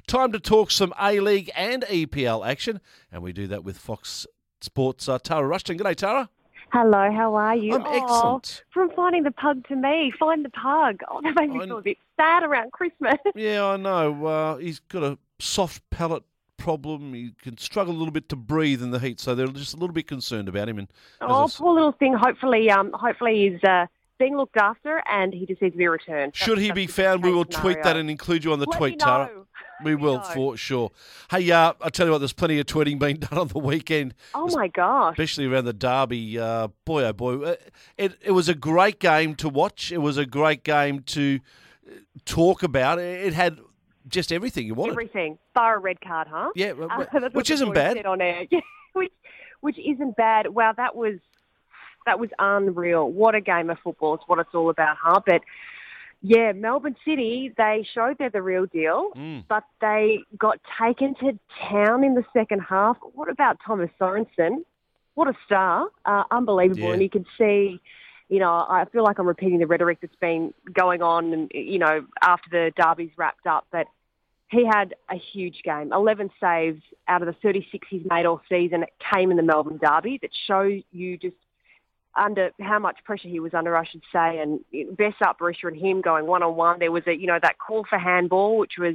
Time to talk some A-League and EPL action, and we do that with Fox Sports' Tara Rushton. G'day, Tara. Hello, how are you? I'm excellent. From finding the pug to me, find the pug. Oh, that made me feel a bit sad around Christmas. Yeah, I know. He's got a soft palate problem. He can struggle a little bit to breathe in the heat, so they're just a little bit concerned about him. And poor little thing. Hopefully he's being looked after, and he just needs to be returned. Should he be found, we will tweet that and include you on the tweet, Tara. We will, for sure. Hey, I tell you what, there's plenty of tweeting being done on the weekend. Oh, my gosh. Especially around the derby. Boy, oh, boy. It was a great game to watch. It was a great game to talk about. It had just everything you wanted. Everything. Bar a red card, huh? Yeah, which isn't bad. Said on air. which isn't bad. Wow, that was unreal. What a game of football. It's what it's all about, huh? But yeah, Melbourne City, they showed they're the real deal, but they got taken to town in the second half. What about Thomas Sorensen? What a star. Unbelievable. Yeah. And you can see, I feel like I'm repeating the rhetoric that's been going on, and, after the derby's wrapped up, but he had a huge game. 11 saves out of the 36 he's made all season came in the Melbourne derby. That shows you just under how much pressure he was under, I should say, and best up Barisha and him going one-on-one. There was that call for handball, which was,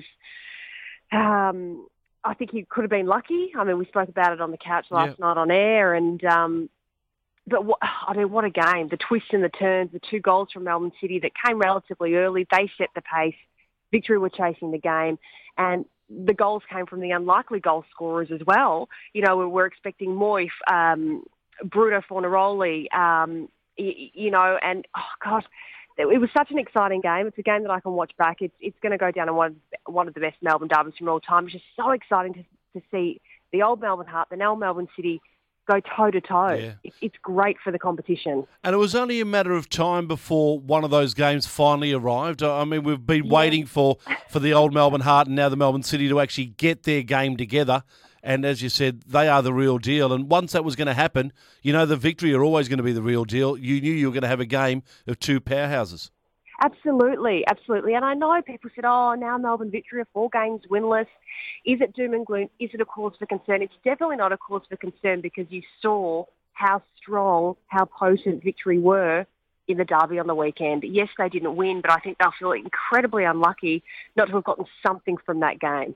I think he could have been lucky. I mean, we spoke about it on the couch last night on air, and but what a game. The twists and the turns, the 2 goals from Melbourne City that came relatively early. They set the pace. Victory were chasing the game, and the goals came from the unlikely goal scorers as well. We're expecting Moyf, Bruno Fornaroli, and oh gosh, it was such an exciting game. It's a game that I can watch back. It's going to go down in one of the best Melbourne derbies from all time. It's just so exciting to see the old Melbourne Heart, the now Melbourne City, go toe-to-toe. Yeah. It's great for the competition. And it was only a matter of time before one of those games finally arrived. I mean, we've been waiting for the old Melbourne Heart and now the Melbourne City to actually get their game together. And as you said, they are the real deal. And once that was going to happen, the Victory are always going to be the real deal. You knew you were going to have a game of 2 powerhouses. Absolutely, absolutely. And I know people said, now Melbourne Victory are 4 games winless. Is it doom and gloom? Is it a cause for concern? It's definitely not a cause for concern because you saw how strong, how potent Victory were in the derby on the weekend. Yes, they didn't win, but I think they'll feel incredibly unlucky not to have gotten something from that game.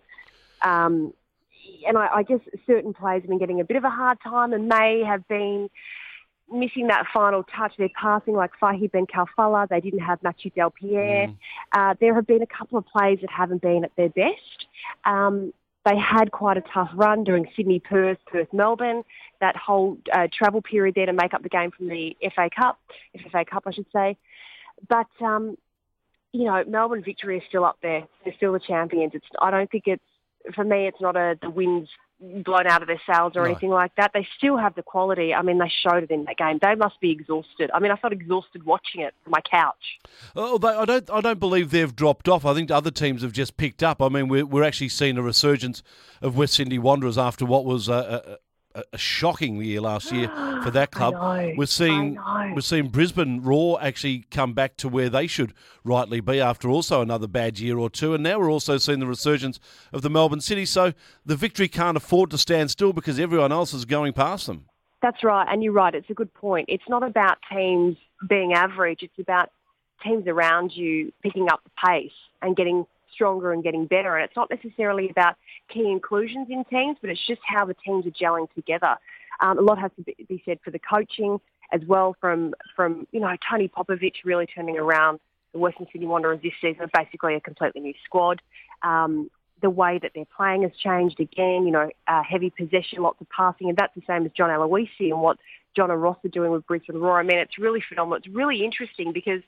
And I guess certain players have been getting a bit of a hard time and may have been missing that final touch. They're passing like Fahi Ben Kalfala. They didn't have Mathieu Delpierre. There have been a couple of players that haven't been at their best. They had quite a tough run during Sydney-Perth, Perth-Melbourne, that whole travel period there to make up the game from the FA Cup, I should say. But, Melbourne Victory is still up there. They're still the champions. I don't think for me, it's not the wind's blown out of their sails or anything like that. They still have the quality. I mean, they showed it in that game. They must be exhausted. I mean, I felt exhausted watching it from my couch. Oh, I don't believe they've dropped off. I think other teams have just picked up. I mean, we're actually seeing a resurgence of West Sydney Wanderers after what was a shocking year last year for that club. We're seeing Brisbane Roar actually come back to where they should rightly be after also another bad year or two, and now we're also seeing the resurgence of the Melbourne City. So the Victory can't afford to stand still because everyone else is going past them. That's right, and you're right. It's a good point. It's not about teams being average. It's about teams around you picking up the pace and getting stronger and getting better. And it's not necessarily about key inclusions in teams, but it's just how the teams are gelling together. A lot has to be said for the coaching as well from Tony Popovich really turning around the Western Sydney Wanderers this season, basically a completely new squad. The way that they're playing has changed again, heavy possession, lots of passing, and that's the same as John Aloisi and what John and Ross are doing with Brisbane Roar. I mean, it's really phenomenal. It's really interesting because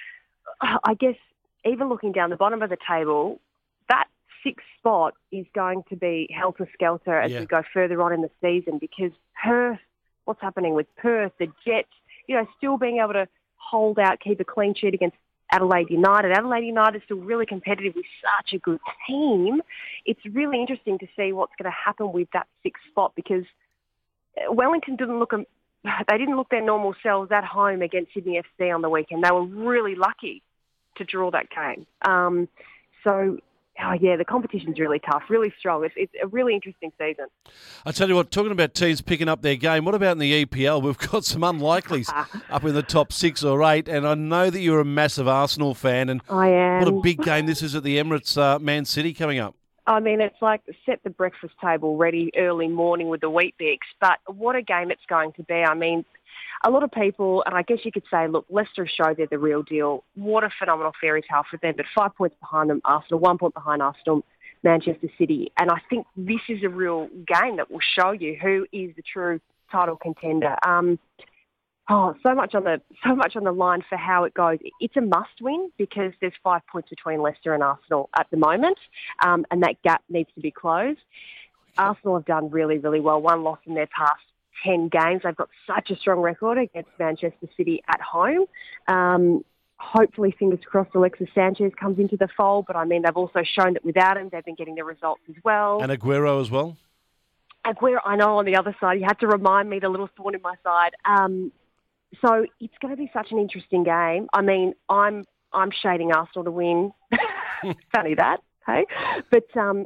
I guess even looking down the bottom of the table, that 6th spot is going to be helter-skelter as we go further on in the season because Perth, what's happening with Perth, the Jets, still being able to hold out, keep a clean sheet against Adelaide United. Adelaide United is still really competitive with such a good team. It's really interesting to see what's going to happen with that 6th spot because Wellington didn't look their normal selves at home against Sydney FC on the weekend. They were really lucky to draw that game. So Oh, yeah, the competition's really tough, really strong. It's a really interesting season. I tell you what, talking about teams picking up their game, what about in the EPL? We've got some unlikelies up in the top 6 or 8, and I know that you're a massive Arsenal fan, and I am. what a big game this is at the Emirates, Man City coming up. I mean, it's like set the breakfast table ready early morning with the Weet-Bix, but what a game it's going to be. I mean, a lot of people, and I guess you could say, look, Leicester show they're the real deal. What a phenomenal fairy tale for them, but 5 points behind them, Arsenal, 1 point behind Arsenal, Manchester City. And I think this is a real game that will show you who is the true title contender. So much on the line for how it goes. It's a must-win because there's 5 points between Leicester and Arsenal at the moment, and that gap needs to be closed. Arsenal have done really, really well. 1 loss in their past 10 games. They've got such a strong record against Manchester City at home. Hopefully, fingers crossed, Alexis Sanchez comes into the fold. But, I mean, they've also shown that without him, they've been getting the results as well. And Aguero as well? Aguero, I know, on the other side. You had to remind me, the little thorn in my side. So it's going to be such an interesting game. I mean, I'm shading Arsenal to win. Funny that, hey? But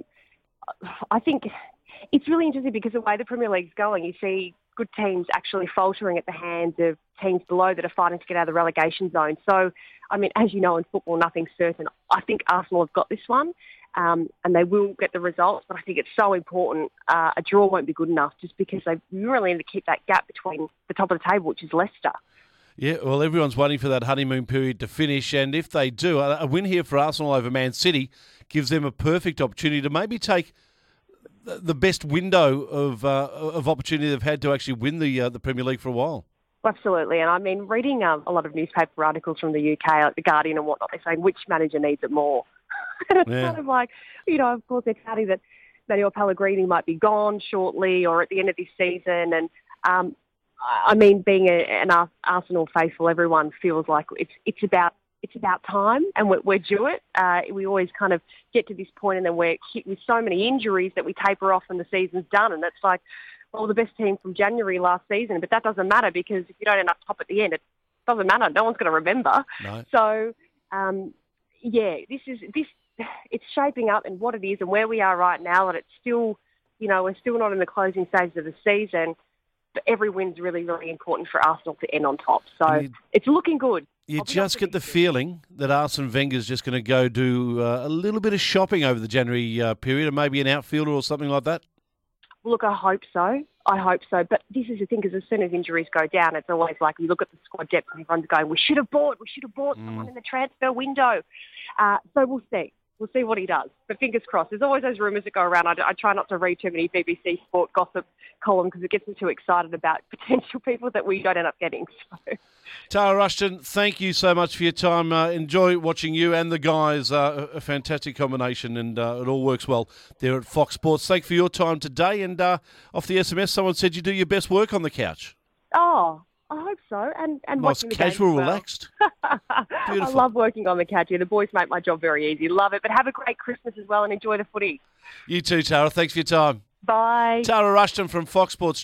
I think it's really interesting because the way the Premier League's going, you see good teams actually faltering at the hands of teams below that are fighting to get out of the relegation zone. So, I mean, as you know, in football, nothing's certain. I think Arsenal have got this one, and they will get the results, but I think it's so important. A draw won't be good enough just because they really need to keep that gap between the top of the table, which is Leicester. Yeah, well, everyone's waiting for that honeymoon period to finish, and if they do, a win here for Arsenal over Man City gives them a perfect opportunity to maybe take the best window of opportunity they've had to actually win the Premier League for a while. Absolutely. And I mean, reading a lot of newspaper articles from the UK, like The Guardian and whatnot, they're saying which manager needs it more. And it's kind of like, of course, they're touting that Manuel Pellegrini might be gone shortly or at the end of this season. And, I mean, being an Arsenal faithful, everyone feels like it's about time, and we're due it. We always kind of get to this point and then we're hit with so many injuries that we taper off and the season's done. And it's like, well, the best team from January last season, but that doesn't matter because if you don't end up top at the end, it doesn't matter. No one's going to remember. No. So, it's shaping up and what it is and where we are right now, and it's still, we're still not in the closing stages of the season, but every win's really, really important for Arsenal to end on top. So it's looking good. You just get the feeling that Arsene Wenger's just going to go do a little bit of shopping over the January period and maybe an outfielder or something like that? Look, I hope so. But this is the thing, because as soon as injuries go down, it's always like you look at the squad depth and everyone's going, we should have bought someone in the transfer window. So we'll see. We'll see what he does. But fingers crossed. There's always those rumours that go around. I try not to read too many BBC Sport gossip columns because it gets me too excited about potential people that we don't end up getting. So. Tara Rushton, thank you so much for your time. Enjoy watching you and the guys. A fantastic combination, and it all works well there at Fox Sports. Thanks for your time today. And off the SMS, someone said you do your best work on the couch. Oh, I hope so. And nice, watching the casual, game as well. Relaxed. I love working on the couch here. The boys make my job very easy. Love it. But have a great Christmas as well and enjoy the footy. You too, Tara. Thanks for your time. Bye. Tara Rushton from Fox Sports.